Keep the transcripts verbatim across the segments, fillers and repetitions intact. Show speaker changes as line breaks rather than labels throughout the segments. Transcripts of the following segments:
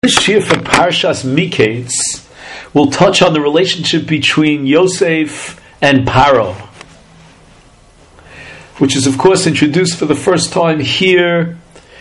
This shir for Parshas Miketz will touch on the relationship between Yosef and Paro, which is of course introduced for the first time here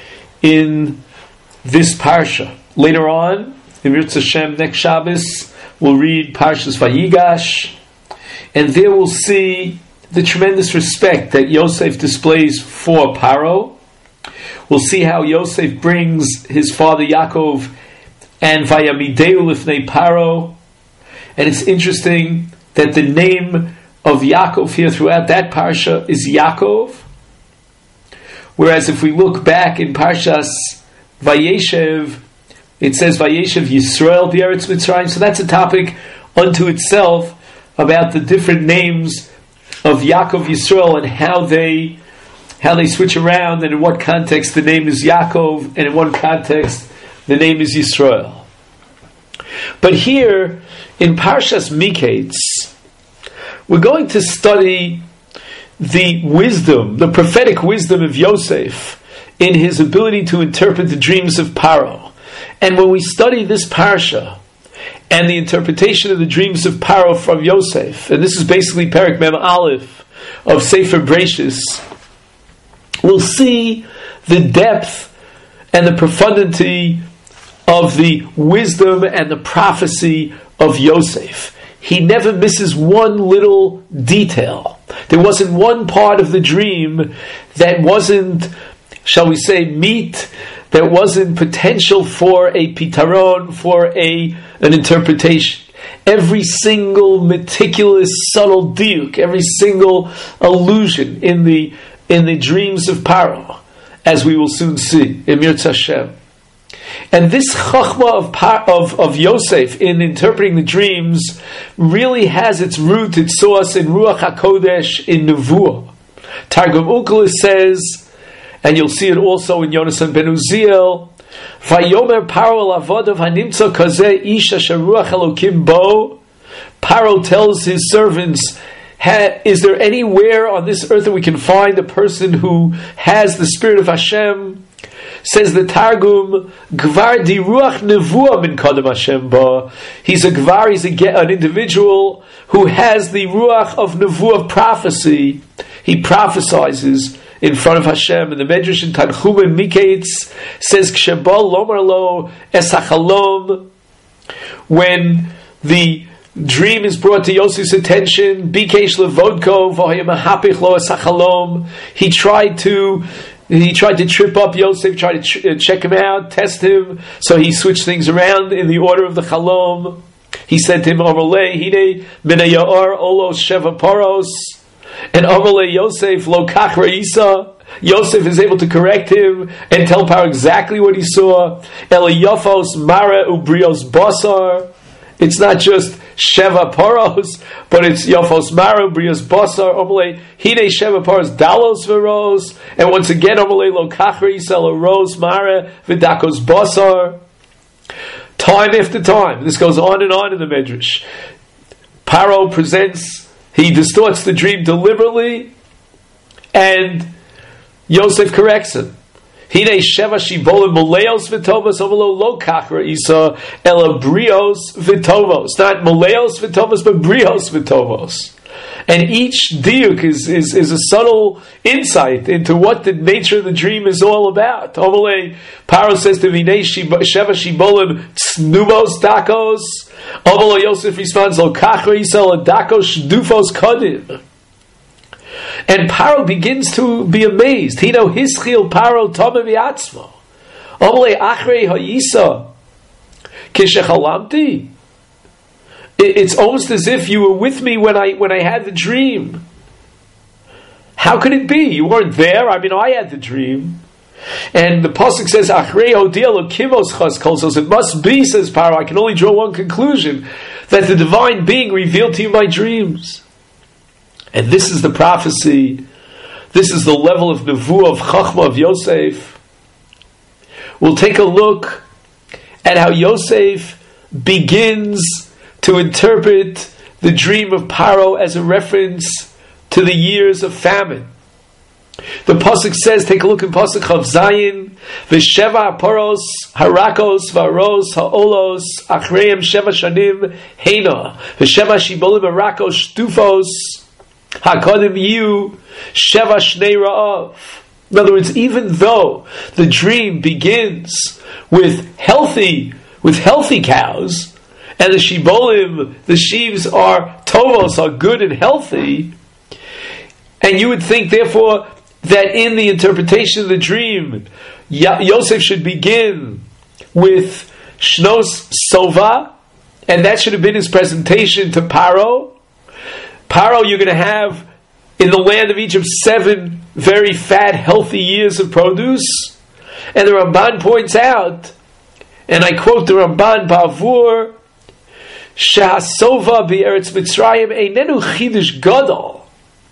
in this parsha. Later on, in Mirz Hashem next Shabbos, we'll read Parshas Vayigash, and there we'll see the tremendous respect that Yosef displays for Paro. We'll see how Yosef brings his father Yaakov and Vayamideu Lifnei Paro. And it's interesting that the name of Yaakov here throughout that parsha is Yaakov, whereas if we look back in Parshas Vayeshev, it says Vayeshev Yisrael B'Eretz Mitzrayim. So that's a topic unto itself about the different names of Yaakov Yisrael and how they how they switch around, and in what context the name is Yaakov and in what context the name is Yisrael. But here in Parshas Miketz, we're going to study the wisdom, the prophetic wisdom of Yosef in his ability to interpret the dreams of Paro. And when we study this parsha and the interpretation of the dreams of Paro from Yosef, and this is basically Perek Mem Aleph of Sefer Bereishis, we'll see the depth and the profundity of the wisdom and the prophecy of Yosef. He never misses one little detail. There wasn't one part of the dream that wasn't, shall we say, meat, that wasn't potential for a pitaron, for a an interpretation. Every single meticulous, subtle diuk, every single allusion in the in the dreams of Paro, as we will soon see in Mirz Hashem. And this chachma of, of of Yosef in interpreting the dreams really has its root, its source in Ruach HaKodesh, in Nevuah. Targum Onkelos says, and you'll see it also in Yonasan ben Uziel, Vayomer Paro el avodav hanimtza kazeh ish asher ruach Elokim bo. Paro tells his servants, is there anywhere on this earth that we can find a person who has the spirit of Hashem? Says the Targum, Gvar di ruach nevuah min kodem Hashem ba. He's a gvar, he's a, an individual who has the ruach of nevuah, of prophecy. He prophesizes in front of Hashem. And the Medrash in Tanchumim Miketz says, Kshebal lomar lo es hachalom, when the dream is brought to Yosef's attention, Bikesh levodko v'hoyem hapich lo es hachalom. He tried to He tried to trip up Yosef, tried to ch- check him out, test him, so he switched things around in the order of the Chalom. He said to him, Amalei, Hine, Mina Ya'ar, Olos, Sheva Paros, and Amalei Yosef, Lo Kach Re'isa. Yosef is able to correct him and tell Paro exactly what he saw. Eliyofos, Mara, Ubrios, Basar. It's not just Sheva Paros, but it's Yofos Mara, Brios Basar, Omalei, Hine Sheva Paros, Dalos Veros, and once again, Omalei Lo Kachri, Sela Ros Mara, Vidakos Basar. Time after time, this goes on and on in the Medrash. Paro presents, he distorts the dream deliberately, and Yosef corrects him. Hine Sheva Shibolim Maleos Vitovos Ovalo Lo Kachra Isa Ela Brios Vitovos. Not Maleos Vitovos, but Brios Vitovos. And each diuk is, is, is a subtle insight into what the nature of the dream is all about. Omale, Paro says to Hine Sheva Shibolim Tsnumos Dakos. Omalo Yosef responds Lo Kachra Isa Ela Dakos Dufos Kodim. And Paro begins to be amazed. Hino hischil Paro tome v'atzmo. Omle achrei ha'yisa kishechalamti. It's almost as if you were with me when I when I had the dream. How could it be? You weren't there. I mean, I had the dream. And the pasuk says, "Achrei hodiel ukimos chas kolsos." It must be, says Paro. I can only draw one conclusion: that the divine being revealed to you my dreams. And this is the prophecy, this is the level of nevuah, of chachma, of Yosef. We'll take a look at how Yosef begins to interpret the dream of Paro as a reference to the years of famine. The pasuk says, take a look in pasuk Chav Zayin, v'sheva paros harakos varos haolos achreim sheva shanim heina v'sheva shibolim harakos shtufos hakodim yu sheva shnei ra'av. In other words, even though the dream begins with healthy with healthy cows, and the shibolim, the sheaves are tovos, are good and healthy, and you would think, therefore, that in the interpretation of the dream, Yosef should begin with Shnos Sova, and that should have been his presentation to Paro. Paro, you're going to have in the land of Egypt seven very fat, healthy years of produce. And the Ramban points out, and I quote the Ramban, Ba'avur, Shehasova be'eretz Mitzrayim einenu chidush gadol.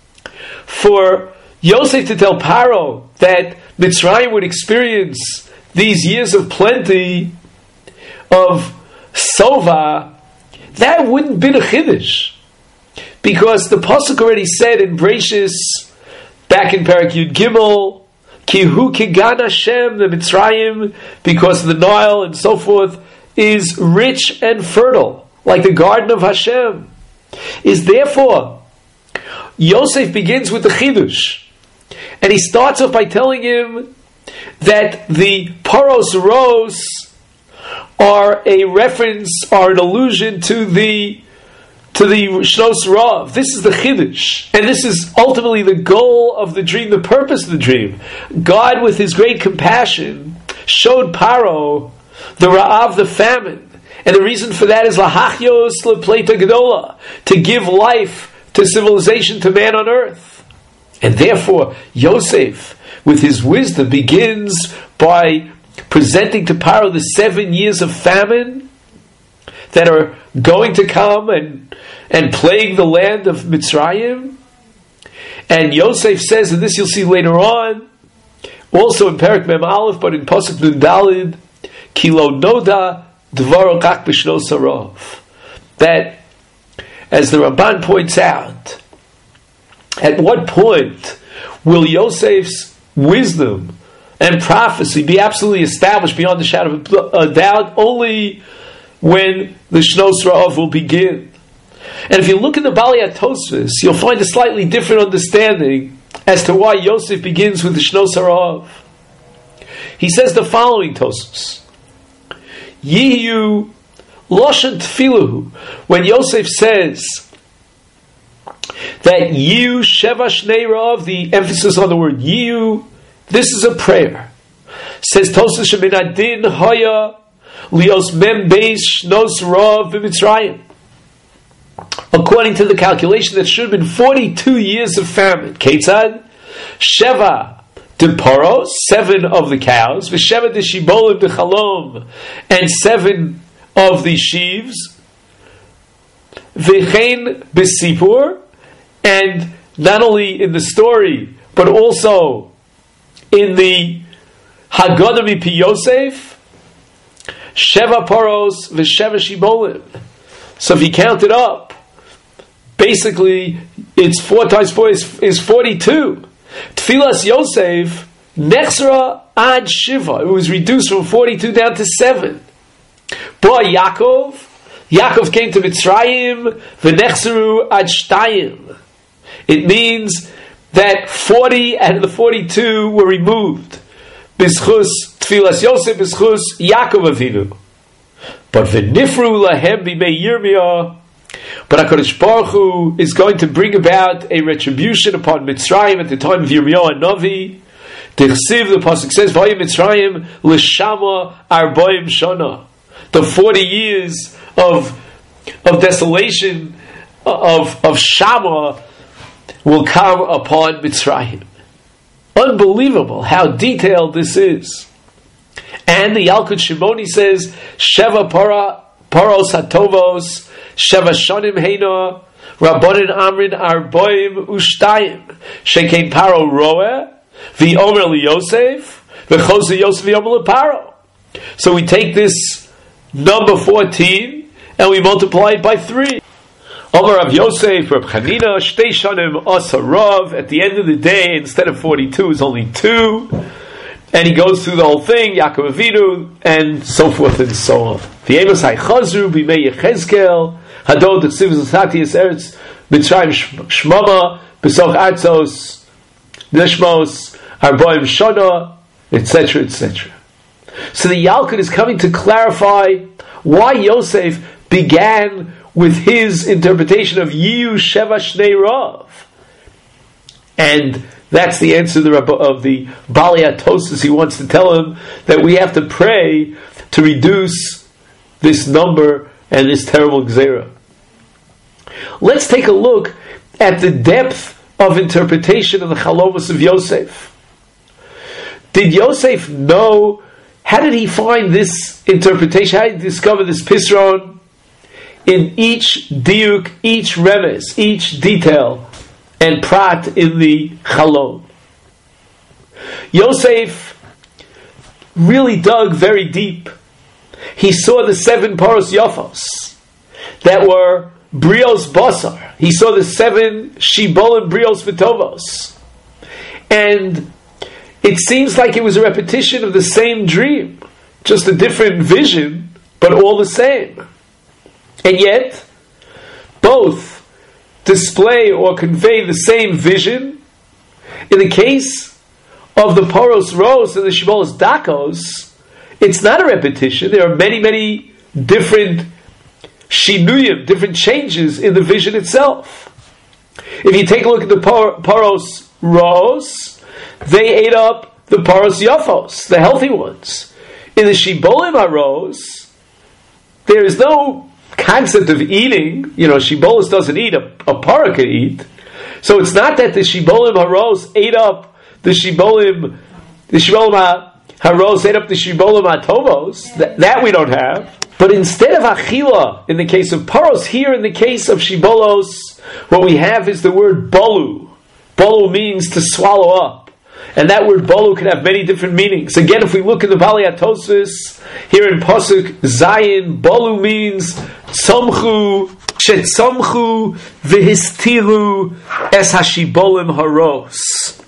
For Yosef to tell Paro that Mitzrayim would experience these years of plenty of Sova, that wouldn't be a Chiddush. Because the Pasuk already said in Breshis, back in Parak Yud Gimel, Ki hu kigan Hashem, the Mitzrayim, because the Nile and so forth, is rich and fertile, like the garden of Hashem. Is therefore, Yosef begins with the Chidush. And he starts off by telling him that the Paros Ros are a reference, are an allusion to the to the Shnos Rav. This is the Chiddush. And this is ultimately the goal of the dream, the purpose of the dream. God, with His great compassion, showed Paro the Ra'av, the famine. And the reason for that is Lahachos Lepleita Gedola, to give life to civilization, to man on earth. And therefore, Yosef, with his wisdom, begins by presenting to Paro the seven years of famine that are going to come and, and plague the land of Mitzrayim. And Yosef says, and this you'll see later on, also in Perek Mem Aleph, but in Pasuk Nun Dalid, Kilo Noda Dvaro Kak B'Shnos Harav. That, as the Ramban points out, at what point will Yosef's wisdom and prophecy be absolutely established beyond the shadow of a doubt? Only when the Shnos Ra'av will begin. And if you look at the Balei HaTosfos, you'll find a slightly different understanding as to why Yosef begins with the Shnos Ra'av. He says the following, Tosfos: Yiyu Loshen Tfilahu. When Yosef says that Yiyu Sheva Shnei Ra'av, the emphasis on the word Yiyu, this is a prayer. Says Tosfos Shemin Adin Haya Lios Mem Beis Shnos Ra'av B'Mitzrayim. According to the calculation, that should have been forty-two years of famine. Ketzad Sheva de Poros, seven of the cows, V'Sheva de Shibolim de Chalom, and seven of the sheaves, V'Chein B'Sipur, and not only in the story, but also in the Haggadah Mipi Yosef, Sheva Poros V'Sheva Shibolim. So if you count it up, basically it's four times four is, is forty-two. Tfilas Yosef Nechsra Ad Shiva. It was reduced from forty-two down to seven. Boy Yaakov, Yaakov came to Mitzrayim V'Nechseru Ad Shtayim. It means that forty out of the forty-two were removed. B'schus Tfilas Yosef, b'schus Yaakov Avinu. But v'nifru lahem b'mei Yirmiyah. But HaKadosh Baruch Hu is going to bring about a retribution upon Mitzrayim at the time of Yirmiyah and Navi. Tichsiv, the pasuk says, V'ayim Mitzrayim l'shama arboim shana. The forty years of of desolation of of Shama will come upon Mitzrayim. Unbelievable how detailed this is. And the Yalkut Shimoni says, Sheva para paros hatovos, Sheva shonim heina, Rabbanin amrin arboim ushtayim, Shekein paro roeh, v'omer li Yosef, v'chose Yosef v'omer li paro. So we take this number fourteen and we multiply it by three. Omar Rav Yosef, Rav Chanina, Shtei Shanim Asa Rav. At the end of the day, instead of forty-two, is only two. And he goes through the whole thing, Yaakov Avinu, and so forth and so on. V'yemas ha'chazru b'mei Yechezkel, hadod d'chsiv z'satias eretz, b'tzrayim shmama, b'soch atzos, nishmos, arboim shana, et cetera, et cetera. So the Yalkut is coming to clarify why Yosef began with his interpretation of Yiyu Sheva Shnei Rav. And that's the answer of the Bali Atosis. He wants to tell him that we have to pray to reduce this number and this terrible Gzeira. Let's take a look at the depth of interpretation of the Chalomos of Yosef. Did Yosef know, how did he find this interpretation? How did he discover this Pisron? In each diuk, each remes, each detail, and prat in the Chalom. Yosef really dug very deep. He saw the seven paros yafos that were brios basar. He saw the seven shibolim brios v'tovos. And it seems like it was a repetition of the same dream, just a different vision, but all the same. And yet, both display or convey the same vision. In the case of the Poros Ros and the Shibolos Dakos, it's not a repetition. There are many, many different shinuyim, different changes in the vision itself. If you take a look at the Poros Ros, they ate up the Poros Yafos, the healthy ones. In the Shibolim HaRos, there is no concept of eating. You know, Shibolos doesn't eat, a, a para can eat. So it's not that the Shibolim HaRos ate up the Shibolim, the Shibolim HaRos ate up the Shibolim HaTovos. That, that we don't have. But instead of Achila, in the case of Paros, here in the case of Shibolos, what we have is the word Bolu. Bolu means to swallow up. And that word Bolu can have many different meanings. Again, if we look in the Bali Atosis, here in Pasuk Zayin, Bolu means Tzomchu, Shetzomchu, V'histiru, Es HaShibolim HaRos.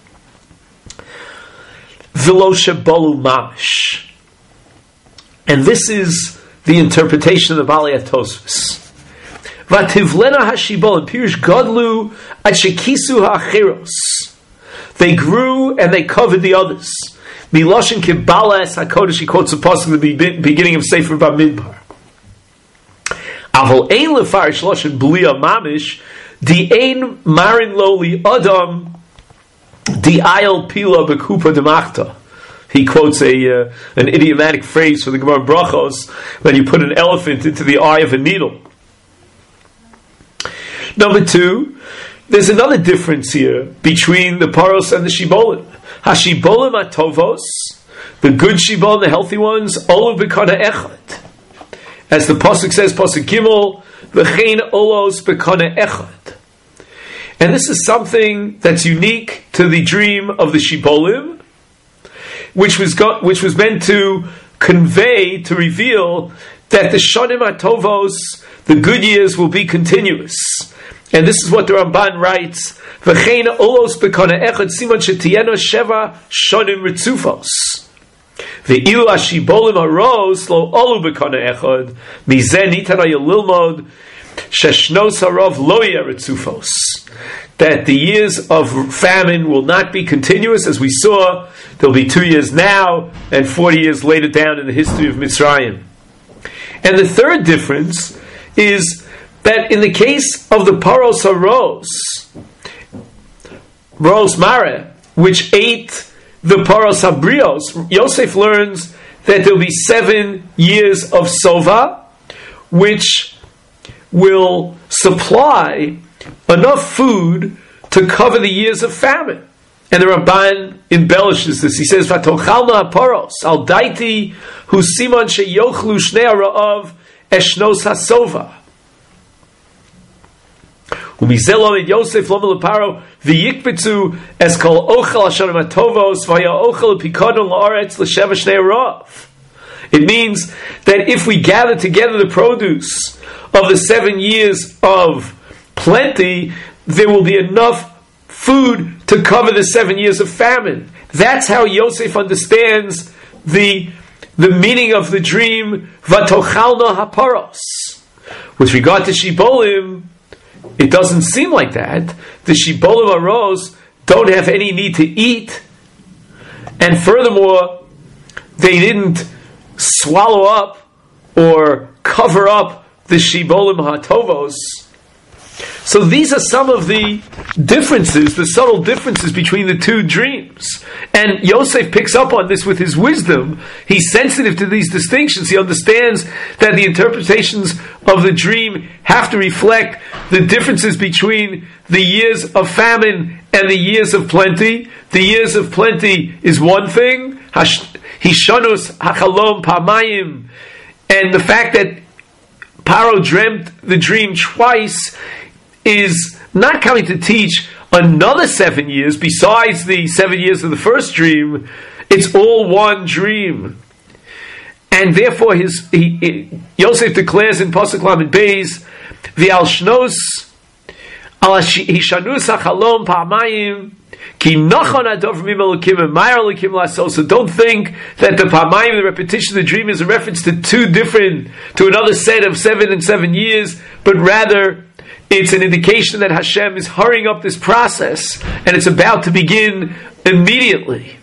V'lo Shebolu Mamish. And this is the interpretation of the Bali Atosis. V'ativlena HaShibolim, Pirish Godlu, Ad Shekisu HaAcheros. They grew and they covered the others. Miloshin Kibbalas HaKodesh, he quotes a pasuk at the beginning of Sefer Bamidbar. Avol ein lefarish loshin blia mamish, di ein marin loli adam, di ayel pila bekupa demachta. He quotes a uh, an idiomatic phrase for the Gemara Brachos, when you put an elephant into the eye of a needle. Number two, there's another difference here between the Paros and the Shibolim. HaShibolim HaTovos, the good Shibolim, the healthy ones, Olu B'kana Echad. As the Pasuk says, Pasuk Gimel, V'chein Olos B'kana Echad. And this is something that's unique to the dream of the Shibolim, which was got, which was meant to convey, to reveal that the Shonim HaTovos, the good years, will be continuous. And this is what the Ramban writes: V'chein olos b'kana echad siman shetiyeno sheva shonim ritzufos. Ve'ilu hashibolim haros lo olu b'kana echad mizeh nitan hayililmod sheshnos harav lo yeh ritzufos. That the years of famine will not be continuous, as we saw. There'll be two years now and forty years later down in the history of Mitzrayim. And the third difference is that in the case of the Paros HaRos, Ros Mare, which ate the Paros HaBrios, Yosef learns that there will be seven years of Sova, which will supply enough food to cover the years of famine. And the Ramban embellishes this. He says, "Vatochalna haparos al daiti hu siman sheyochlu shnei ha'ra'av eshnos hasova." Umizelom Yosef lom leparo v'yikbetzu es kol ochel hashanim hatovos v'haya ochel pikadon la'aretz l'sheva shnei ha'ra'av. It means that if we gather together the produce of the seven years of plenty, there will be enough food to cover the seven years of famine. That's how Yosef understands the, the meaning of the dream, Vatochalna haparos. With regard to Shibolim, it doesn't seem like that. The Shibolim Aros don't have any need to eat, and furthermore, they didn't swallow up or cover up the Shibolim HaTovos. So these are some of the differences, the subtle differences between the two dreams. And Yosef picks up on this with his wisdom. He's sensitive to these distinctions. He understands that the interpretations of the dream have to reflect the differences between the years of famine and the years of plenty. The years of plenty is one thing, Hishanus Hachalom Pamayim, and the fact that Paro dreamt the dream twice is not coming to teach another seven years besides the seven years of the first dream. It's all one dream. And therefore his he, he, Yosef declares in Pasuk Lamed Beis, V'al shnos al hishanus hachalom pa'amayim ki nachon adov mimel elokim emayar elokim laso. So don't think that the pa'amayim, the repetition of the dream, is a reference to two different, to another set of seven and seven years, but rather it's an indication that Hashem is hurrying up this process and it's about to begin immediately.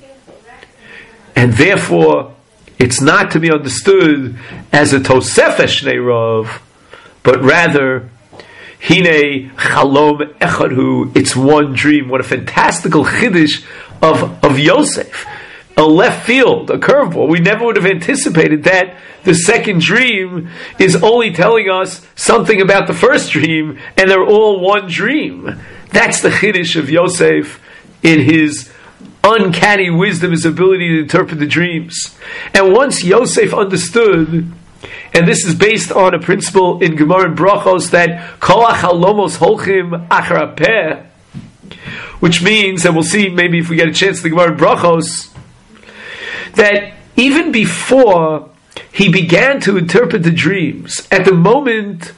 And therefore, it's not to be understood as a Tosefes Shnei Rav, but rather, Hine Chalom Echadhu, it's one dream. What a fantastical chiddush of, of Yosef. A left field, a curveball. We never would have anticipated that the second dream is only telling us something about the first dream, and they're all one dream. That's the chiddush of Yosef in his uncanny wisdom, his ability to interpret the dreams. And once Yosef understood, and this is based on a principle in Gemara and Brachos, that Kol HaChalomos Holchim Achar HaPeh, which means, and we'll see maybe if we get a chance to the Gemara and Brachos, that even before he began to interpret the dreams, at the moment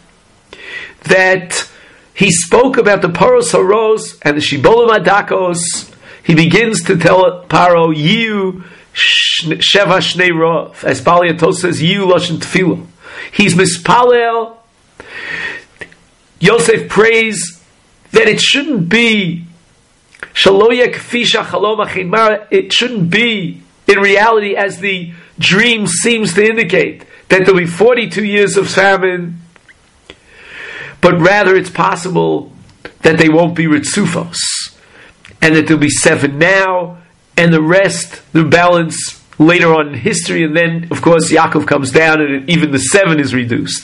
that he spoke about the Paros Haros and the Shibolim Adakos, he begins to tell Paro, Yiu Sheva Shnei Rav, as Bali Atos says, Yiu Lashon Tefillah. He's mispalel. Yosef prays that it shouldn't be Shaloya Kfisha Chalom Achin. It shouldn't be in reality, as the dream seems to indicate, that there'll be forty-two years of famine, but rather it's possible that they won't be Ritzufos, and that there'll be seven now, and the rest, the balance later on in history, and then, of course, Yaakov comes down, and even the seven is reduced.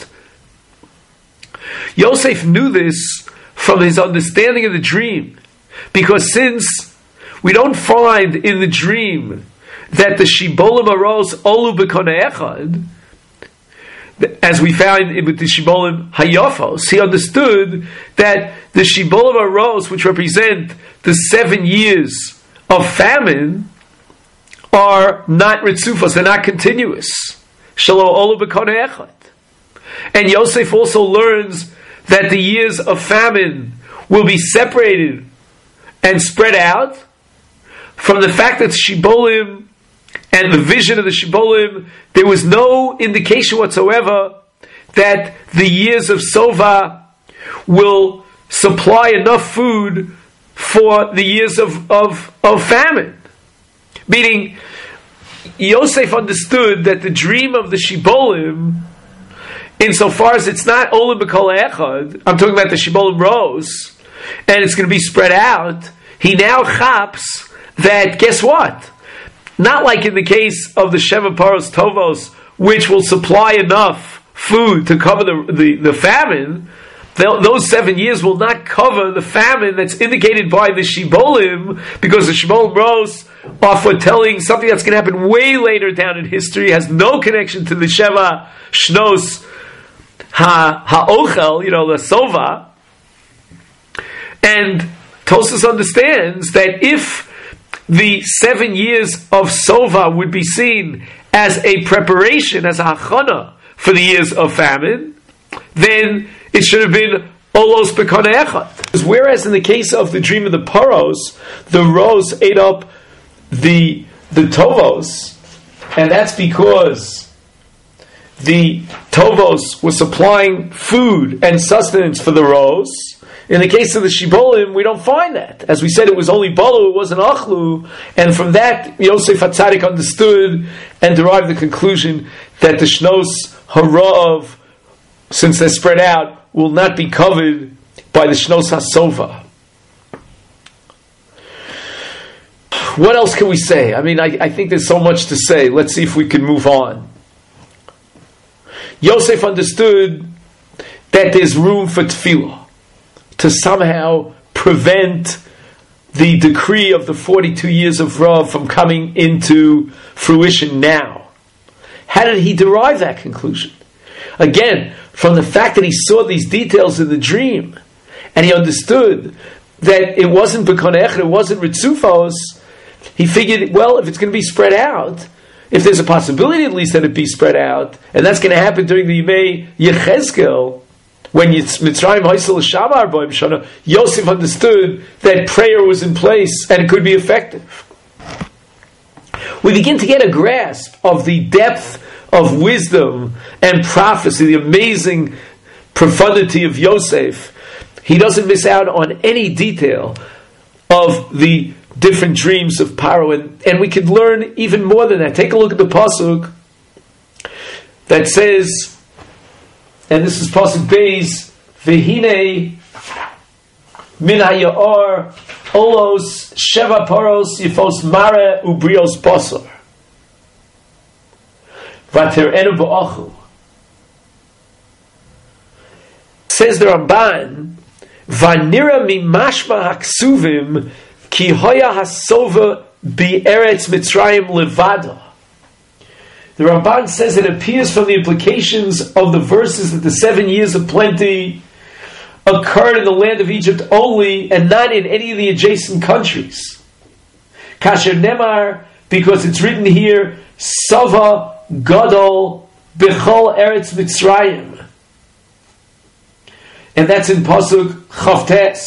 Yosef knew this from his understanding of the dream, because since we don't find in the dream that the Shibolim Aros Olu B'Konei Echad, as we found with the Shibolim Hayafos, he understood that the Shibolim Aros, which represent the seven years of famine, are not Ritzufos, they're not continuous. Shalo Olu B'Konei Echad. And Yosef also learns that the years of famine will be separated and spread out from the fact that Shibolim and the vision of the Shibolim, there was no indication whatsoever that the years of Sova will supply enough food for the years of, of, of famine. Meaning, Yosef understood that the dream of the Shibolim, insofar as it's not Olim B'Kol Echad, I'm talking about the Shibolim Rose, and it's going to be spread out, he now chaps that, guess what? Not like in the case of the Sheva Paros Tovos, which will supply enough food to cover the, the, the famine. Those seven years will not cover the famine that's indicated by the Shibolim, because the Shibolim Rose are foretelling something that's going to happen way later down in history, has no connection to the Sheva Shnos Ha Ha'ochel, you know, the Sova. And Tosas understands that if the seven years of Sova would be seen as a preparation, as a hachana for the years of famine, then it should have been olos bekana echad. Whereas in the case of the dream of the paros, the rows ate up the the tovos, and that's because the tovos were supplying food and sustenance for the rows. In the case of the shibolim, we don't find that. As we said, it was only balu, it wasn't achlu, and from that, Yosef HaTzadik understood and derived the conclusion that the shnos harav, since they're spread out, will not be covered by the shnos hasova. What else can we say? I mean, I, I think there's so much to say. Let's see if we can move on. Yosef understood that there's room for tefillah, to somehow prevent the decree of the forty-two years of Rav from coming into fruition now. How did he derive that conclusion? Again, from the fact that he saw these details in the dream, and he understood that it wasn't B'kon Echad, it wasn't Ritzufos, he figured, well, if it's going to be spread out, if there's a possibility at least that it be spread out, and that's going to happen during the Yemei Yechezkel, when Mitzrayim Haisel Shamar Boim Shana, Yosef understood that prayer was in place and it could be effective. We begin to get a grasp of the depth of wisdom and prophecy, the amazing profundity of Yosef. He doesn't miss out on any detail of the different dreams of Paro, and, and we could learn even more than that. Take a look at the pasuk that says, and this is pasuk Beis, Vehine min haya'or olos sheva paros yifos mare ubrios basar vaterenu ba'achu. Says the Ramban, Vanira mimashma haksuvim ki hoya hasova bi eretz Mitzrayim levada. The Ramban says it appears from the implications of the verses that the seven years of plenty occurred in the land of Egypt only and not in any of the adjacent countries. Kasher Nemar, because it's written here, Sava Gadol Bechol Eretz Mitzrayim. And that's in Pasuk Chavtes.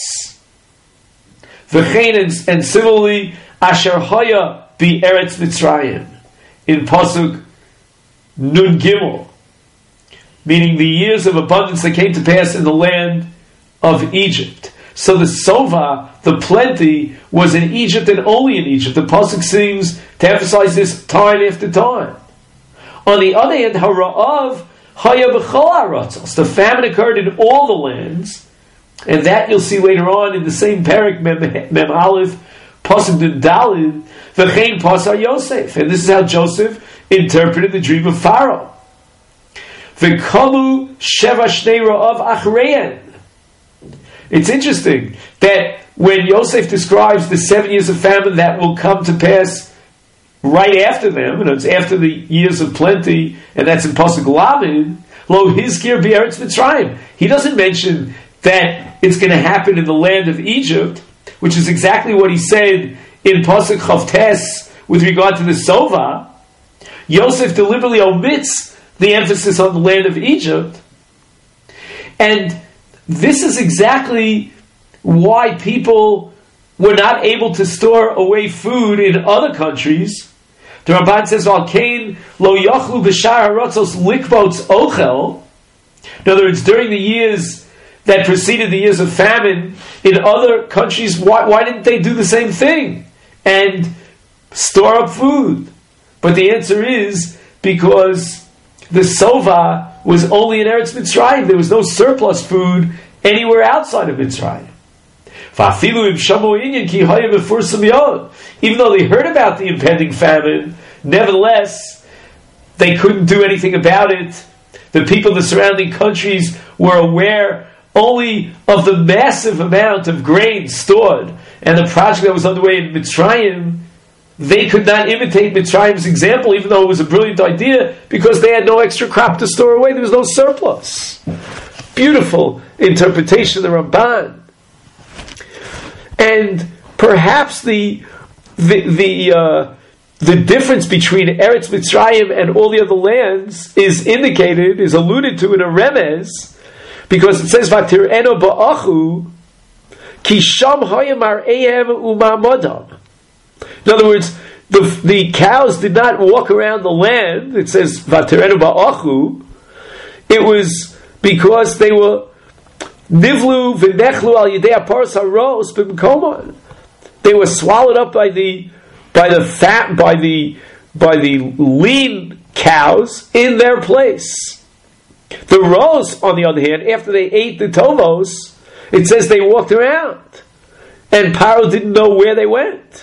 V'chein, and similarly, Asher Haya Bi Eretz Mitzrayim. In Pasuk Nun Gimel, meaning the years of abundance that came to pass in the land of Egypt. So the Sova, the plenty, was in Egypt and only in Egypt. The pasuk seems to emphasize this time after time. On the other hand, Hara'av Haya B'chol Haratzos, the famine occurred in all the lands, and that you'll see later on in the same parak Mem, Mem Aleph, pasuk Nun Dalid, V'chein Pasar Yosef, and this is how Joseph interpreted the dream of Pharaoh. V'kamu sheva shnei ra'av achrein. It's interesting that when Yosef describes the seven years of famine that will come to pass right after them, and it's after the years of plenty, and that's in Pasuk Lamed, lo hizkir b'eretz Mitzrayim. He doesn't mention that it's going to happen in the land of Egypt, which is exactly what he said in Pasuk Chavtes with regard to the Sova. Yosef deliberately omits the emphasis on the land of Egypt. And this is exactly why people were not able to store away food in other countries. The Ramban says, Al kain lo yachlu b'shar haratzos likbots ochel. In other words, during the years that preceded the years of famine in other countries, why, why didn't they do the same thing and store up food? But the answer is because the Sova was only in Eretz Mitzrayim. There was no surplus food anywhere outside of Mitzrayim. Even though they heard about the impending famine, nevertheless, they couldn't do anything about it. The people of the surrounding countries were aware only of the massive amount of grain stored, and the project that was underway in Mitzrayim. They could not imitate Mitzrayim's example, even though it was a brilliant idea, because they had no extra crop to store away. There was no surplus. Beautiful interpretation of the Ramban. And perhaps the the, the uh, the difference between Eretz Mitzrayim and all the other lands is indicated, is alluded to in a remez, because it says Vatir'eno ba'achu ki sham hayamar ehem u'ma'amodam. In other words, the the cows did not walk around the land. It says Vatir'eno ba'achu. It was because they were nivlu v'nechlu al yidei aparos haros b'mkomon. They were swallowed up by the by the fat, by the by the lean cows in their place. The roes, on the other hand, after they ate the tovos, it says they walked around, and Paro didn't know where they went.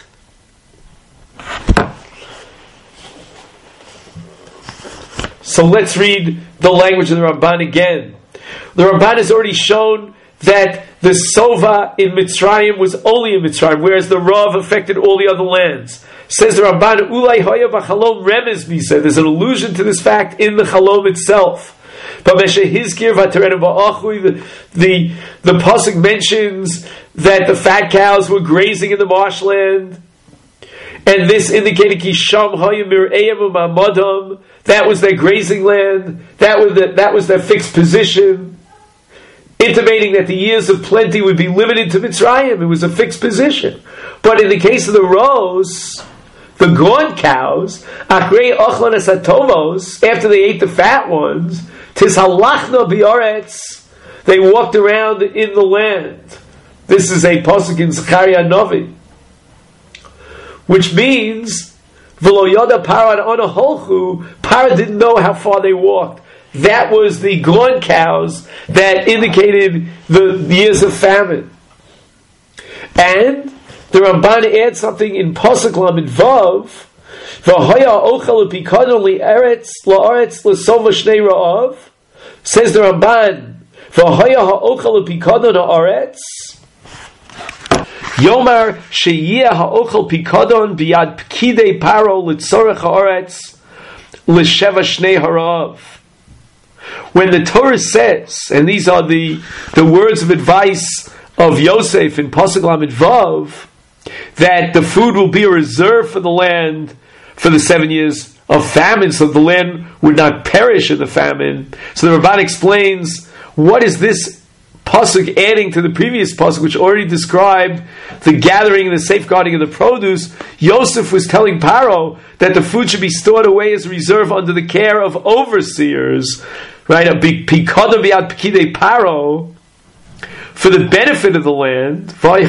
So let's read the language of the Ramban again. The Ramban has already shown that the Sova in Mitzrayim was only in Mitzrayim, whereas the Rav affected all the other lands. Says the Ramban, Ulai Hoya B'Chalom Remez Misa. There's an allusion to this fact in the Chalom itself. But Meshehizkir Vaterenu Ba'achui, the the the pasuk mentions that the fat cows were grazing in the marshland, and this indicated Kisham Hoya Mir'eyam U'Ma'amadam. That was their grazing land. That was the, that was their fixed position, intimating that the years of plenty would be limited to Mitzrayim. It was a fixed position. But in the case of the roes, the gaunt cows, Achrei Ochlan Esatovos, after they ate the fat ones, Tis Halachna B'Aretz, they walked around in the land. This is a pasuk in Zechariah Novi, which means V'lo Yoda Parad Ona Holchu, Parad didn't know how far they walked. That was the gaunt cows that indicated the years of famine. And the Ramban adds something in Pasuk Lamed Vav, V'hoya ochel u'pikadon li'eretz la'aretz l'sova shnei ra'av. Says the Ramban, V'hoya ha'ochel u'pikadon ha'aretz Yomar sheyiyah ha'ochel pikadon biyad pkidei paro l'tzorech ha'aretz l'sheva shnei ha'ra'av. When the Torah says, and these are the, the words of advice of Yosef in Pasuk Lamed Vav, that the food will be a reserve for the land for the seven years of famine, so the land would not perish in the famine. So the Ramban explains, what is this pasuk adding to the previous pasuk, which already described the gathering and the safeguarding of the produce? Yosef was telling Paro that the food should be stored away as a reserve under the care of overseers, right? A big pikada biad pekidei Paro, for the benefit of the land, for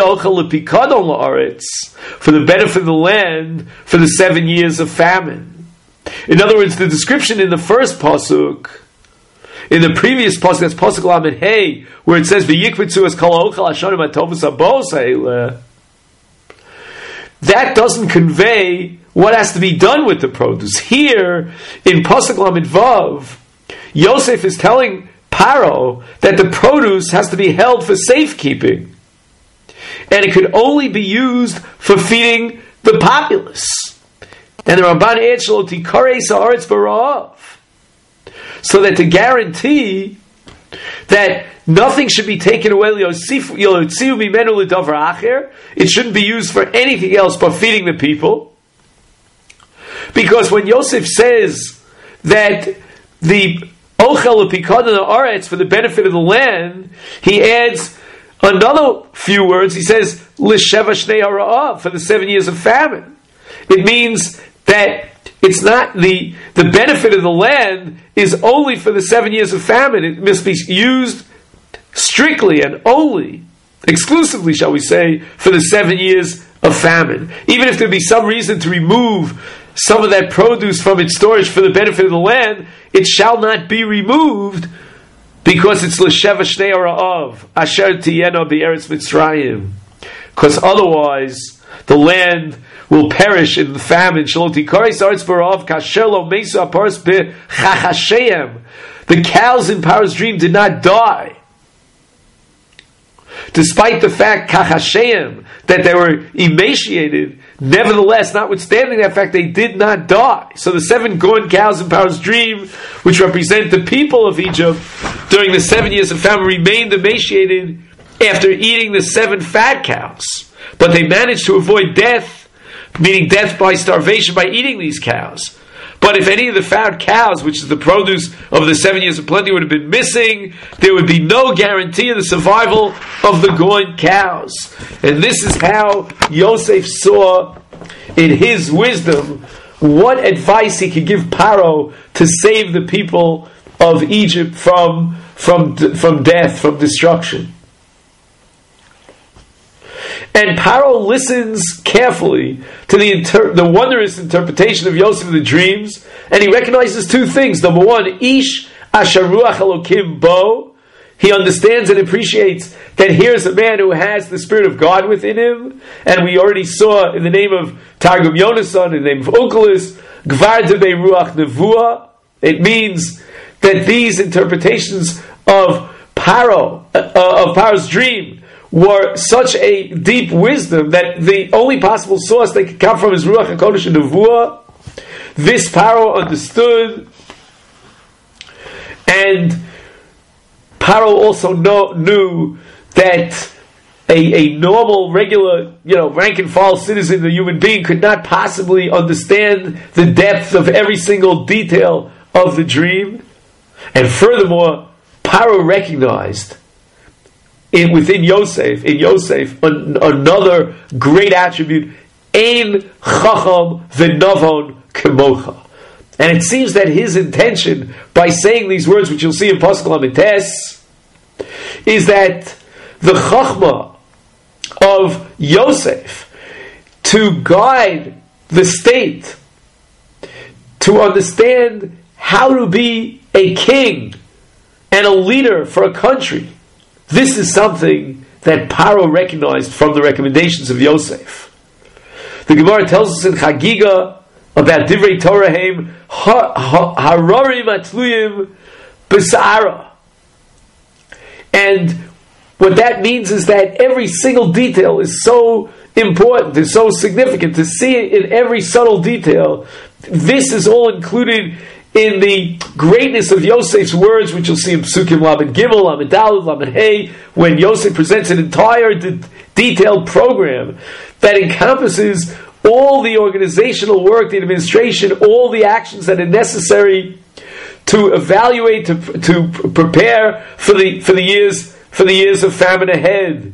the benefit of the land, for the seven years of famine. In other words, the description in the first pasuk, in the previous pasuk, that's pasuk Lamed Hey, where it says v'yikvetzu es kol ha'ochel hashanim hatovos habos ha'eleh, that doesn't convey what has to be done with the produce. Here, in pasuk Lamed Vav, Yosef is telling Paro that the produce has to be held for safekeeping, and it could only be used for feeding the populace. And the Ramban adds Tikare Sa'aretz B'Ra'av, so that to guarantee that nothing should be taken away, it shouldn't be used for anything else but feeding the people. Because when Yosef says that the Ochel Pikadon Haaretz for the benefit of the land, he adds another few words. He says L'sheva Shnei Ha'ra'av, for the seven years of famine. It means that it's not the the benefit of the land is only for the seven years of famine. It must be used strictly and only, exclusively, shall we say, for the seven years of famine. Even if there be some reason to remove some of that produce from its storage for the benefit of the land, it shall not be removed, because it's l'sheva shnei ha'ra'av asher tiyena be'eretz Mitzrayim. Because otherwise, the land will perish in the famine. Shelo tikare sa'aretz b'ra'av kasher lo meisu ha'paros b'chachasheim. The cows in Paro's dream did not die, despite the fact kachasheim, that they were emaciated. Nevertheless, notwithstanding that fact, they did not die. So the seven gaunt cows in Paro's dream, which represent the people of Egypt during the seven years of famine, remained emaciated after eating the seven fat cows. But they managed to avoid death meaning death by starvation by eating these cows. But if any of the found cows, which is the produce of the seven years of plenty, would have been missing, there would be no guarantee of the survival of the goin cows. And this is how Yosef saw, in his wisdom, what advice he could give Paro to save the people of Egypt from, from, from death, from destruction. And Paro listens carefully to the inter- the wondrous interpretation of Yosef of the dreams, and he recognizes two things. Number one, Ish Asher Ruach Elokim Bo. He understands and appreciates that here's a man who has the Spirit of God within him, and we already saw in the name of Targum Yonasan, in the name of Onkelos, Gvar Debei Ruach Nevuah. It means that these interpretations of Paro, uh, of Paro's dream, were such a deep wisdom that the only possible source they could come from is Ruach HaKodesh and Nevuah. This Paro understood, and Paro also know, knew that a, a normal, regular, you know, rank and file citizen, a human being, could not possibly understand the depth of every single detail of the dream. And furthermore, Paro recognized In, within Yosef, in Yosef, an, another great attribute, Ein Chacham V'Navon Kemocha. And it seems that his intention, by saying these words, which you'll see in Pasuk Lamites, is that the Chachma of Yosef to guide the state to understand how to be a king and a leader for a country. This is something that Paro recognized from the recommendations of Yosef. The Gemara tells us in Chagiga about Divrei Torah Haim, Hararim Atluyim B'Sa'ara. And what that means is that every single detail is so important, is so significant, to see it in every subtle detail. This is all included in the greatness of Yosef's words, which you'll see in Psukim Lamed Gimel, Lamed Daled, Lamed Hey, when Yosef presents an entire de- detailed program that encompasses all the organizational work, the administration, all the actions that are necessary to evaluate, to, to prepare for the for the years for the years of famine ahead.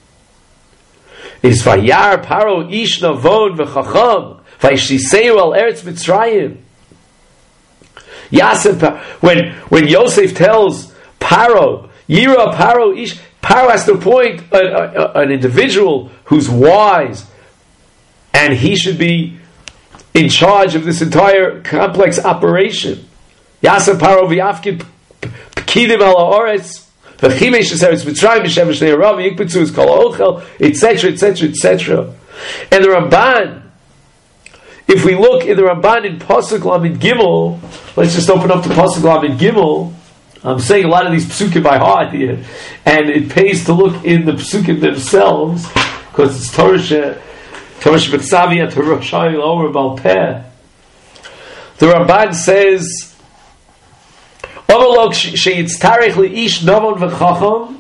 Is Vayar Paro Ish Navon V'Chacham Vayishiseu Al Eretz Mitzrayim. Yasef, when when Yosef tells Paro, Yira Paro Ish, Paro has to appoint a, a, an individual who's wise, and he should be in charge of this entire complex operation. Yasef Paro v'yafkid p'kidim al ha'oretz v'chimesh eretz Mitzrayim b'shem shnei harav yikbetzu es kol ha'ochel, etc., etc., et cetera. And the Ramban, if we look in the Ramban in Pasuk Lamed Gimel, let's just open up to Pasuk Lamed Gimel. I'm saying a lot of these psukim by heart here, and it pays to look in the psukim themselves, because it's Torah she, Torah shebetzavi, Torah shayil over Baal Peh. The Ramban says, "Omelok sheyitztarech leish navon v'chacham."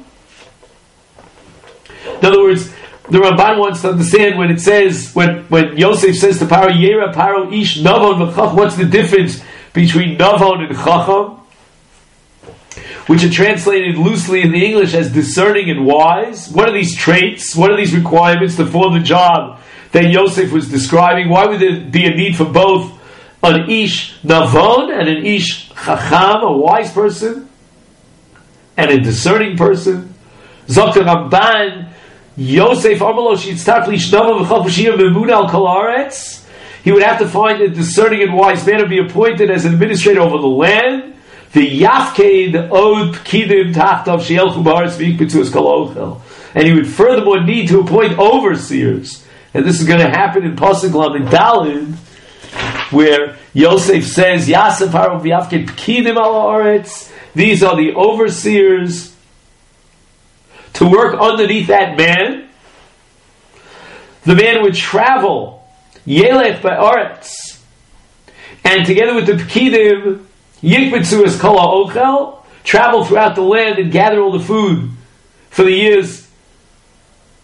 In other words, the Ramban wants to understand when it says, when, when Yosef says to Paro, Yera Paro Ish Navon V'Chacham, what's the difference between Navon and Chacham? Which are translated loosely in the English as discerning and wise. What are these traits? What are these requirements to perform the job that Yosef was describing? Why would there be a need for both an Ish Navon and an Ish Chacham, a wise person, and a discerning person? Zok Ramban, Yosef Amalosh Yitztach Lishnava V'Chalpushiyah Memun Al Kol Haaretz. He would have to find a discerning and wise man to be appointed as an administrator over the land. The Yafked Od Pkidim Tachtav Sheelchu Ba'aretz V'Yikbetzu Es Kol Ochel. And he would furthermore need to appoint overseers. And this is going to happen in Pasuk Lamed Daled, where Yosef says, Yasef Harav V'Yafked Pkidim Al Haaretz. These are the overseers to work underneath that man. The man would travel Yelech Ba'aretz, and together with the Pkidim, Yikbetzu Es Kol Ha'ochel, travel throughout the land and gather all the food for the years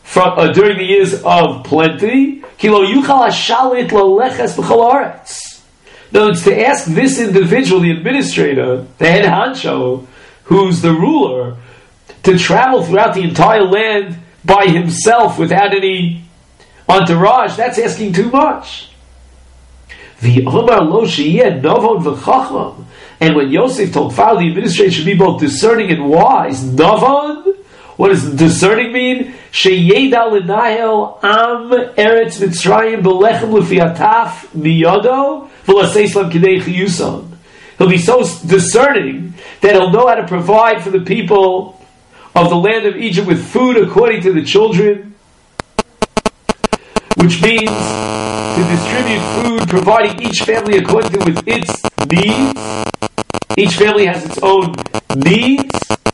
from, uh, during the years of plenty. Kilo yuchal hashalit loleches b'chol haaretz. No, it's to ask this individual, the administrator, the head honcho, who's the ruler, to travel throughout the entire land by himself without any entourage. That's asking too much. The Omar lo sheyeh novon v'chacham. And when Yosef told Pharaoh the administrator should be both discerning and wise, novon, what does discerning mean? Sheyeda l'nahel am eretz Mitzrayim b'lechem l'fi ataf miyodo v'laseislam k'dei chiyuson. He'll be so discerning that he'll know how to provide for the people of the land of Egypt with food according to the children, which means to distribute food, providing each family according to with its needs. Each family has its own needs,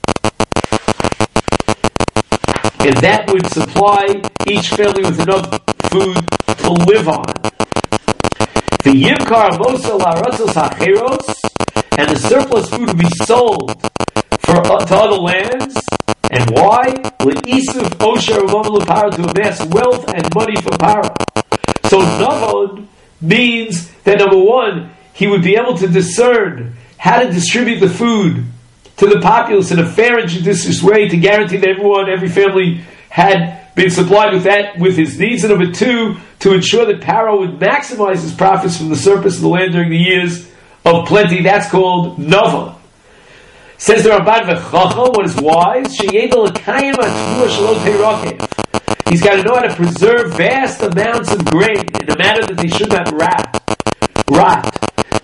and that would supply each family with enough food to live on. The yimkar mosa la'aratzos hacheros, and the surplus food would be sold for uh, to other lands. And why? Le'isuf osher u'mam l'paro, to amass wealth and money for Paro. So Navon means that number one, he would be able to discern how to distribute the food to the populace in a fair and judicious way to guarantee that everyone, every family had been supplied with that, with his needs. And number two, to ensure that Paro would maximize his profits from the surplus of the land during the years of plenty. That's called Nava. Says the Ramban v'chacham, what is wise? He's got to know how to preserve vast amounts of grain in a manner that they should not rot. Rot.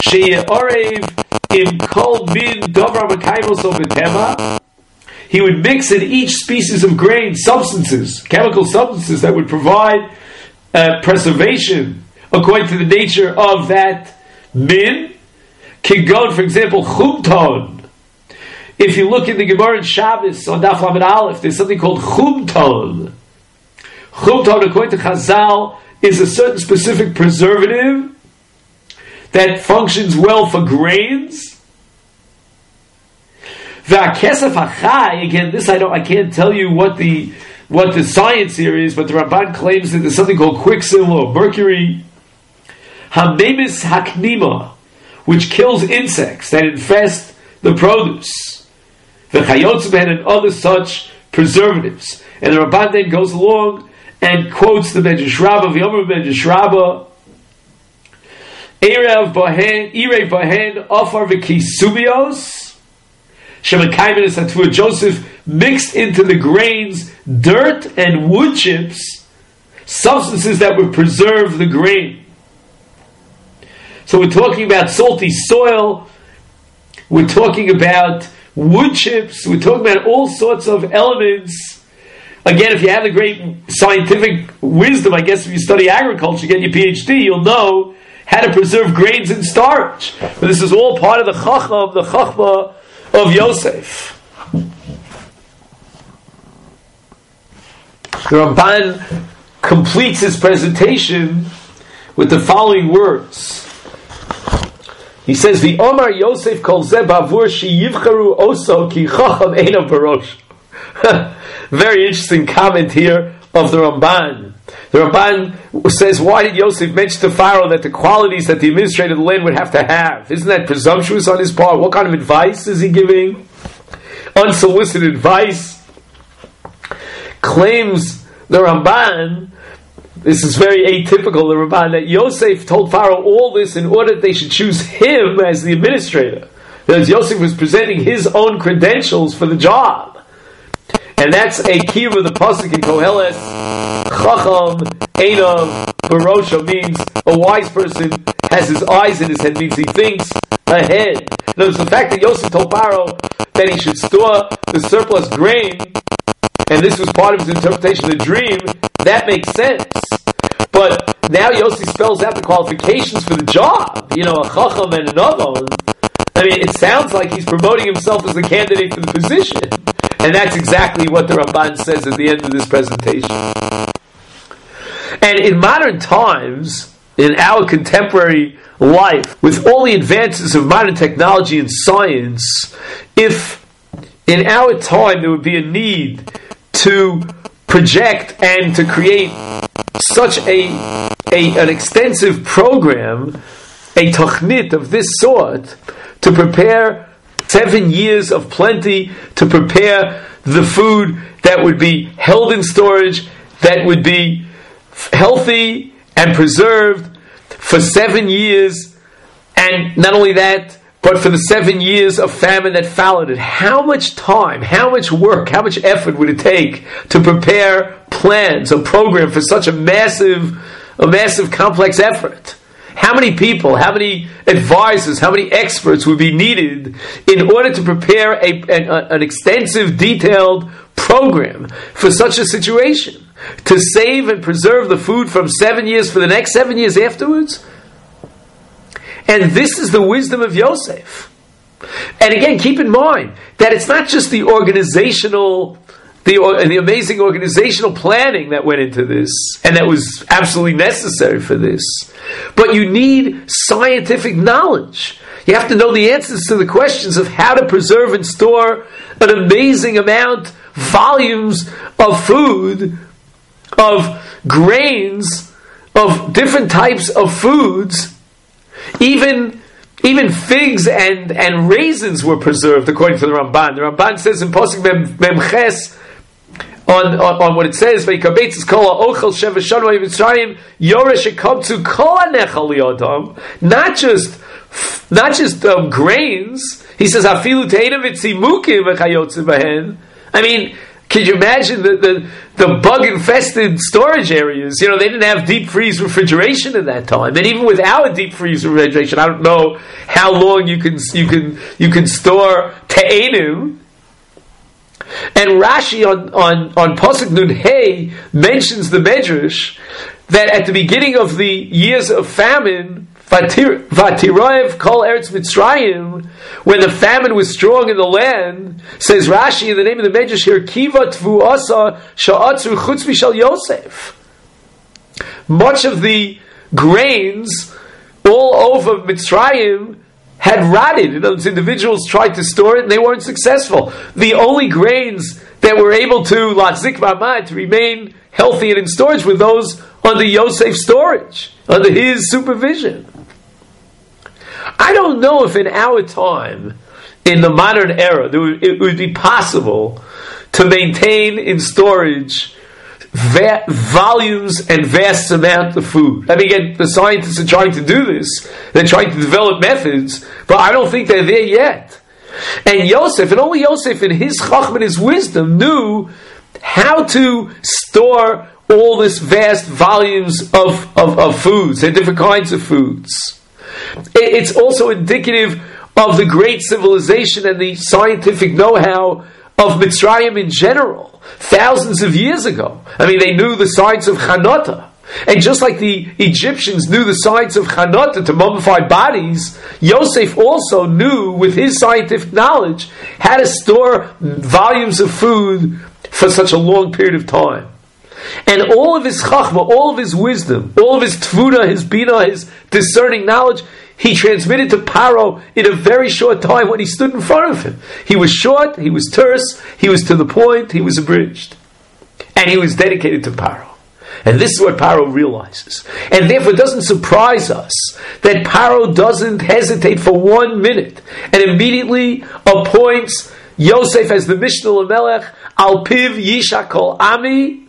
Im kol min davar mekayimos ovitema. He would mix in each species of grain substances, chemical substances that would provide uh, preservation according to the nature of that min. Kigon, for example, chumton. If you look in the Gemara in Shabbos on Daf Lamed Aleph, there's something called chumton. Chumton, according to Chazal, is a certain specific preservative that functions well for grains. V'akesef hachai, again, this I don't, I can't tell you what the what the science here is, but the Ramban claims that there's something called quicksilver or mercury. Hamemis haknima, which kills insects that infest the produce. V'chayotz ben, and other such preservatives. And the Ramban then goes along and quotes the Medrash Rabbah, v'yomer Medrash Rabbah, Erev bahen, Erev bahen, Ofar v'kisubios, Shemekaymen Satfur. Joseph mixed into the grains dirt and wood chips, substances that would preserve the grain. So we're talking about salty soil, we're talking about wood chips, we're talking about all sorts of elements. Again, if you have the great scientific wisdom, I guess if you study agriculture, get your PhD, you'll know how to preserve grains and starch. But this is all part of the chachma, the chachma of Yosef. The Ramban completes his presentation with the following words. He says, "The Omar Yosef kol zeh bavur sheyivcharu oso ki chacham einav barosh." Very interesting comment here of the Ramban. The Ramban says, why did Yosef mention to Pharaoh that the qualities that the administrator of the land would have to have? Isn't that presumptuous on his part? What kind of advice is he giving? Unsolicited advice. Claims the Ramban, this is very atypical, the Ramban, that Yosef told Pharaoh all this in order that they should choose him as the administrator. Because Yosef was presenting his own credentials for the job. And that's a key of the pasuk in Koheles. Chacham einav barosha means a wise person has his eyes in his head, means he thinks ahead. Notice the fact that Yosef told Pharaoh that he should store the surplus grain, and this was part of his interpretation of the dream, that makes sense. But now Yosef spells out the qualifications for the job. You know, a chacham and an avon. I mean, it sounds like he's promoting himself as the candidate for the position. And that's exactly what the Ramban says at the end of this presentation. And in modern times, in our contemporary life, with all the advances of modern technology and science, if in our time there would be a need to project and to create such a, a an extensive program, a tochnit of this sort, to prepare seven years of plenty, to prepare the food that would be held in storage, that would be healthy and preserved for seven years, and not only that, but for the seven years of famine that followed it. How much time, how much work, how much effort would it take to prepare plans, a program for such a massive, a massive complex effort? How many people, how many advisors, how many experts would be needed in order to prepare a, an, an extensive, detailed program for such a situation? To save and preserve the food from seven years for the next seven years afterwards? And this is the wisdom of Yosef. And again, keep in mind that it's not just the organizational, the, the amazing organizational planning that went into this, and that was absolutely necessary for this. But you need scientific knowledge. You have to know the answers to the questions of how to preserve and store an amazing amount, volumes of food, of grains, of different types of foods. Even even figs and, and raisins were preserved, according to the Ramban. The Ramban says in Pasuk Mem, Memches, on, on on what it says, "Vayikabetz kol ha'ochel sheva shana v'Mitzrayim yoresh ekabtzu kol hanechal liyadam." Not just not just um, grains. He says afilu te'edim v'tzimukim v'chayotze b'hen. I mean, can you imagine the, the, the bug-infested storage areas? You know, they didn't have deep freeze refrigeration at that time, and even without deep freeze refrigeration, I don't know how long you can you can you can store te'edim. And Rashi on on on Pasuk Nun Hey mentions the Medrash that at the beginning of the years of famine, Vatiroev kol Eretz Mitzrayim, when the famine was strong in the land, says Rashi in the name of the Medrash here, Kiva Tvuasa Sha'atzu Chutz Mishal Yosef. Much of the grains all over Mitzrayim had rotted. In other words, individuals tried to store it and they weren't successful. The only grains that were able to latzik ma'amad, to remain healthy and in storage, were those under Yosef's storage, under his supervision. I don't know if in our time, in the modern era, it would be possible to maintain in storage va- volumes and vast amounts of food. I mean, again, the scientists are trying to do this. They're trying to develop methods, but I don't think they're there yet. And Yosef, and only Yosef in his chachma and his wisdom, knew how to store all this vast volumes of, of, of foods and different kinds of foods. It's also indicative of the great civilization and the scientific know-how of Mitzrayim in general, thousands of years ago. I mean, they knew the science of Chanota. And just like the Egyptians knew the science of Chanota to mummify bodies, Yosef also knew, with his scientific knowledge, how to store volumes of food for such a long period of time. And all of his chachma, all of his wisdom, all of his tfuna, his bina, his discerning knowledge, he transmitted to Paro in a very short time when he stood in front of him. He was short, he was terse, he was to the point, he was abridged. And he was dedicated to Paro. And this is what Paro realizes. And therefore it doesn't surprise us that Paro doesn't hesitate for one minute and immediately appoints Yosef as the Mishnah Lamelech, Al Piv Yisha Kol Ami.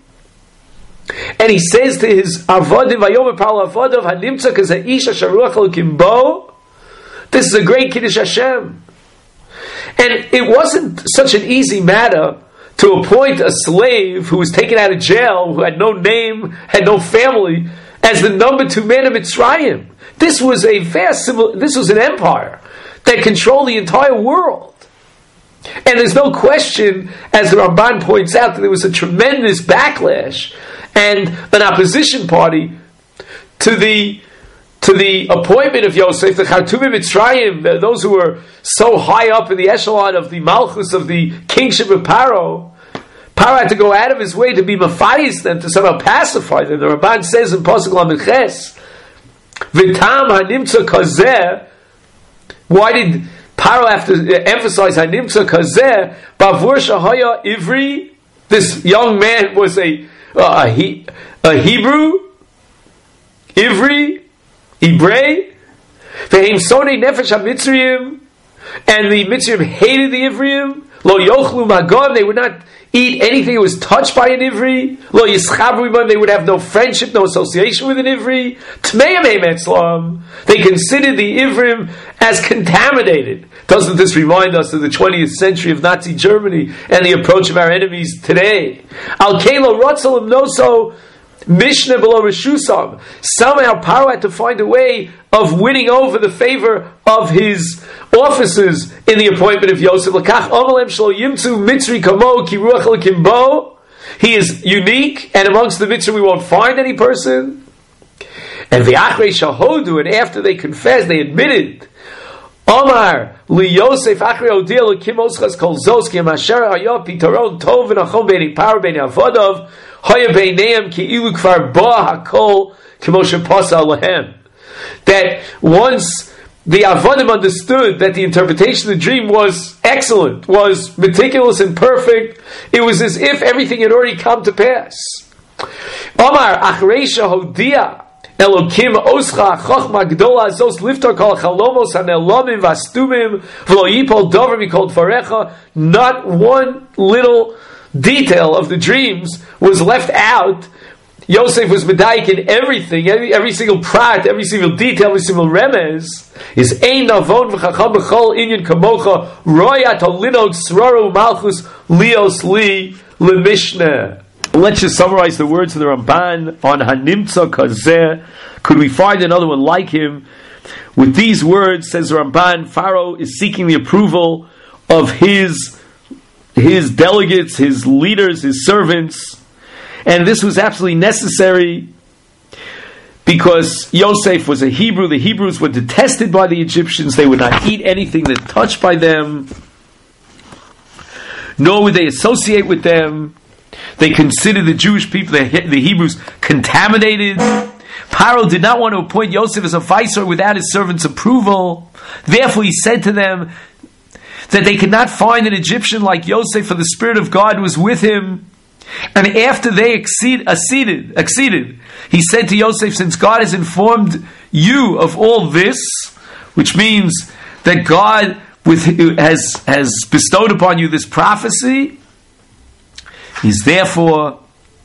And he says to his Avodim, Vayomer Paro Avodov, Hanimtza Kazaish Asher Ruach Elokim Bo. This is a great Kiddush Hashem. And it wasn't such an easy matter to appoint a slave who was taken out of jail, who had no name, had no family, as the number two man of Mitzrayim. This was a vast civil, this was an empire that controlled the entire world. And there's no question, as the Ramban points out, that there was a tremendous backlash and an opposition party to the to the appointment of Yosef, the Chartumim Mitzrayim, those who were so high up in the echelon of the Malchus, of the kingship of Paro. Paro had to go out of his way to be mafayis them, to somehow pacify them. The Ramban says in Pasuk Lamed Ches, V'tam hanimtza kazeh. Why did Paro have to emphasize hanimtza kazeh? Bavur shahaya ivri this young man was a uh, a, he, a Hebrew, Ivri, Ibrei, Ve'im sonei nefesh ha-Mitzrayim, and the Mitzrayim hated the Ivriim. Lo yochlu magam, they would not eat anything that was touched by an Ivri. Lo yischabru imam, they would have no friendship, no association with an Ivri. Tmeim heim etzlam, they considered the Ivrim as contaminated. Doesn't this remind us of the twentieth century of Nazi Germany and the approach of our enemies today? Al kelo rotzalim noso Mishnah below Rishusam. Somehow Paro had to find a way of winning over the favor of his officers in the appointment of Yosef. Lakach omelem shlo yimtzu mitzri kamo ki ruach lekimbo. He is unique, and amongst the mitzri we won't find any person. And v'achrei shahodu, and after they confessed, they admitted. Omar li Yosef achrei odia lekim oschas kol zos ki masher hayah pitaron tov v'nachom beini Paro beini avodav. That once the Avodim understood that the interpretation of the dream was excellent, was meticulous and perfect, it was as if everything had already come to pass. Omar Achreisha Hodia Elokim Oscha Chochma Gdola Zos Liftar Kol Chalomos Hanelomim Vastumim V'lo Yipol Dover Mikol Dvarecha. Not one little detail of the dreams was left out. Yosef was medayik in everything, every, every single prat, every single detail, every single remez. Is ein navon v'chacham b'chol inyan kamocha royat olinog sraru malchus lios li lemishneh. Let's just summarize the words of the Ramban on Hanimtza Kazeh. Could we find another one like him? With these words, says the Ramban, Pharaoh is seeking the approval of his his delegates, his leaders, his servants, and this was absolutely necessary because Yosef was a Hebrew. The Hebrews were detested by the Egyptians. They would not eat anything that touched by them, nor would they associate with them. They considered the Jewish people, the Hebrews, contaminated. Paro did not want to appoint Yosef as a viceroy without his servants' approval. Therefore he said to them that they could not find an Egyptian like Yosef, for the Spirit of God was with him. And after they exceed, acceded, acceded, he said to Yosef, since God has informed you of all this, which means that God with, has, has bestowed upon you this prophecy, he's therefore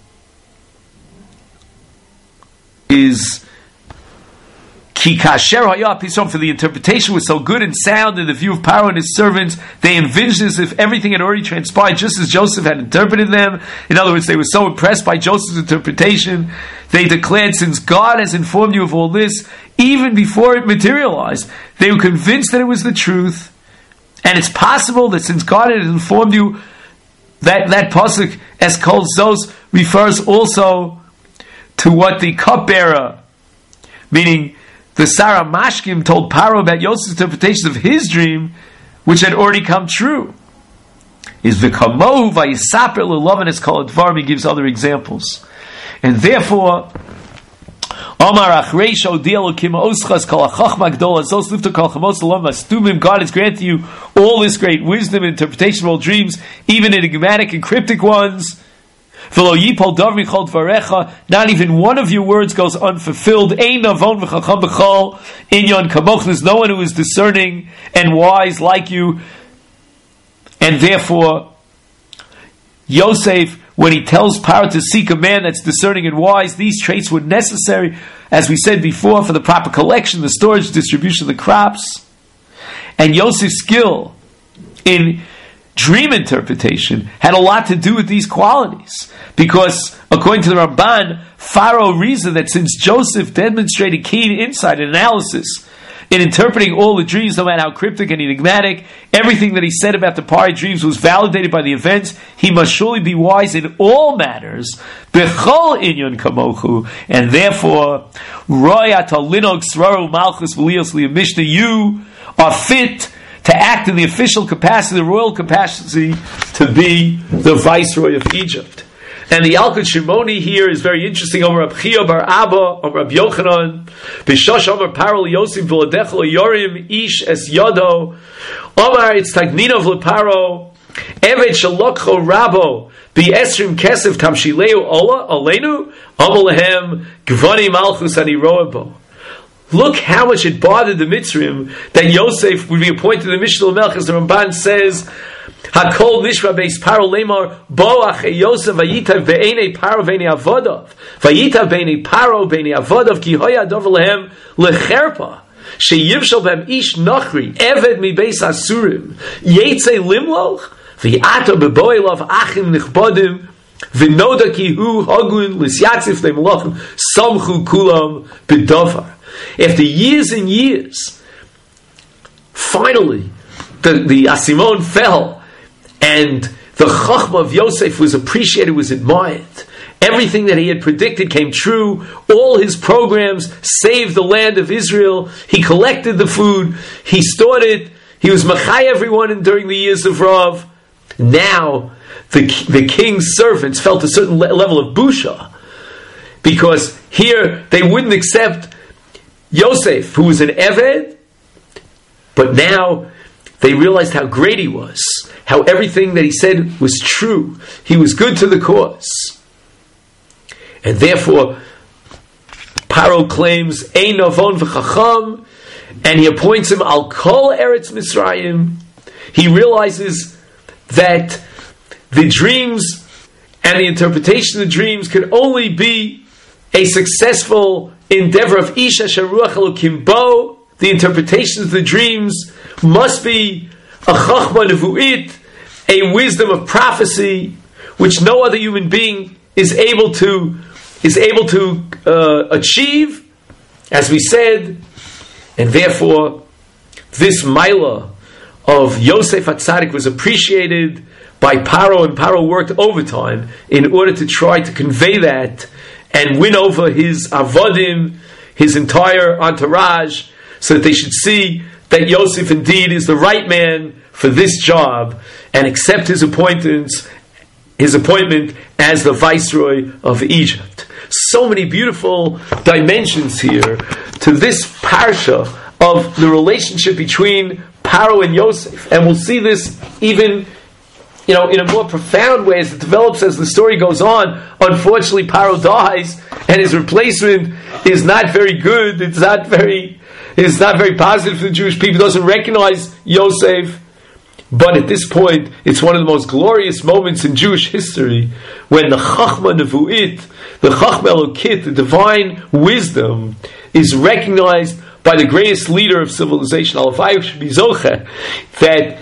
is Ki kasher hayah pisom, for the interpretation was so good and sound in the view of Paro and his servants, they envisioned as if everything had already transpired just as Joseph had interpreted them. In other words, they were so impressed by Joseph's interpretation, they declared, since God has informed you of all this, even before it materialized, they were convinced that it was the truth. And it's possible that since God had informed you, that, that pasuk, as Kol Zos, refers also to what the cupbearer, meaning the Sarah Mashkim, told Paro about Yosef's interpretation of his dream, which had already come true. Is v'kamohu vayisaper l'lovan es kol advarim. He gives other examples, and therefore, Omar achrei sh'odiah Elokim oschas kol hachachma gdola zos lifta kol chamos l'lovan vastumim. God has granted you all this great wisdom and interpretation of all dreams, even enigmatic and cryptic ones. Not even one of your words goes unfulfilled. There's no one who is discerning and wise like you. And therefore, Yosef, when he tells Paro to seek a man that's discerning and wise, these traits were necessary, as we said before, for the proper collection, the storage, distribution of the crops. And Yosef's skill in dream interpretation had a lot to do with these qualities, because according to the Ramban, Pharaoh reasoned that since Joseph demonstrated keen insight and analysis in interpreting all the dreams, no matter how cryptic and enigmatic, everything that he said about the Pari dreams was validated by the events, he must surely be wise in all matters, bechol inyon kamochu, and therefore royat linog sraru malchus v'lios li'amishna, you are fit to act in the official capacity, the royal capacity, to be the viceroy of Egypt. And the Yalkut Shimoni here is very interesting. Over Rab Chia bar Abba, over Rab Yochanan, Bishosh Omar Paro Yosef v'ladechel yorim ish es yodo. Omar, it's tagninav leparo, Evet shalokcho rabo bi esrim kesef kamshileu ola olenu amalehem gvani malchus ani roabo. Look how much it bothered the Mitzrim that Yosef would be appointed the Mishnah Melch, as the Ramban says, Hakol Nishra Beis Paro Lemar Boach Yosef Vayitav Be'enei Paro Be'enei Avodav Vayitav Be'enei Paro Be'enei Avodav Ki Hoya Dov Lehem Lecherpa Sheyivshal Bem Ish Nachri Eved Mi Beis Asurim Yetzei Limloch V'Yato Beboilov Achim Nichbodim V'Noda Ki Hu Hagun L'Syatzif Le'Melachim Samchu Kulam B'Dovar. After years and years, finally, the, the Asimon fell, and the Chachma of Yosef was appreciated, was admired. Everything that he had predicted came true. All his programs saved the land of Israel. He collected the food. He stored it. He was machai everyone during the years of Rav. Now, the, the king's servants felt a certain le- level of busha, because here they wouldn't accept Yosef, who was an Eved, but now they realized how great he was, how everything that he said was true. He was good to the cause. And therefore, Paro claims, Ein Navon v'chacham, and he appoints him Al Kol Eretz Mitzrayim. He realizes that the dreams and the interpretation of the dreams could only be a successful endeavor of Isha Sharuach Elokim Bo. The interpretations of the dreams must be a Chachma Nevu'it, a wisdom of prophecy, which no other human being is able to is able to uh, achieve, as we said, and therefore this Maila of Yosef HaTzadik was appreciated by Paro, and Paro worked overtime in order to try to convey that and win over his avodim, his entire entourage, so that they should see that Yosef indeed is the right man for this job, and accept his appointments, his appointment as the viceroy of Egypt. So many beautiful dimensions here to this parsha of the relationship between Paro and Yosef, and we'll see this even, you know, in a more profound way as it develops as the story goes on. Unfortunately, Paro dies, and his replacement is not very good. It's not very, it's not very positive for the Jewish people. It doesn't recognize Yosef. But at this point, it's one of the most glorious moments in Jewish history when the Chachma Nevu'it, the Chachma Elokit, the divine wisdom, is recognized by the greatest leader of civilization, Alavai should be Zoche, that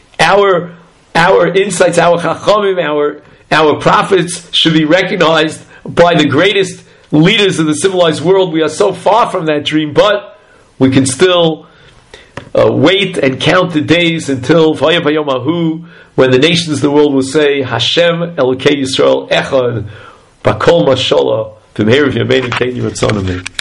our our insights, our Chachamim, our our prophets should be recognized by the greatest leaders of the civilized world. We are so far from that dream, but we can still Uh, wait and count the days until Vayah Bayom Ahu, when the nations of the world will say, Hashem Elokei Yisrael Echad Bakol Mashallah V'meir V'yameinu Tein Yiratzon Amen.